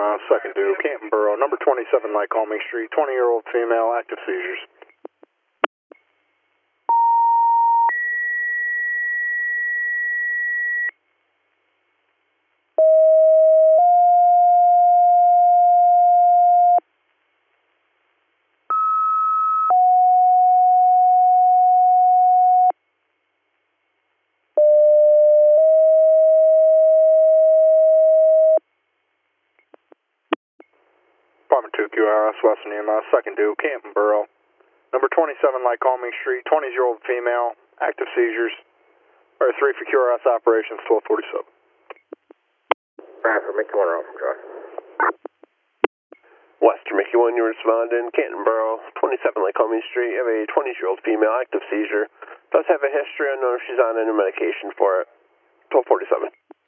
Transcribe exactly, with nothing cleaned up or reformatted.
uh, second due, Canton Borough, number twenty-seven Lycoming Street, twenty-year-old female, active seizures. Department two Q R S, Western E M S, second due, Canton Borough, number twenty-seven Lycoming Street, twenty-year-old female, active seizures. Or three for Q R S operations, twelve forty-seven. Bradford, Mickey one, Alpha Drive. Western Mickey one, you responding, Canton Borough, twenty-seven Lycoming Street. You have a twenty-year-old female, active seizure. Does have a history. I don't know if she's on any medication for it. twelve forty-seven.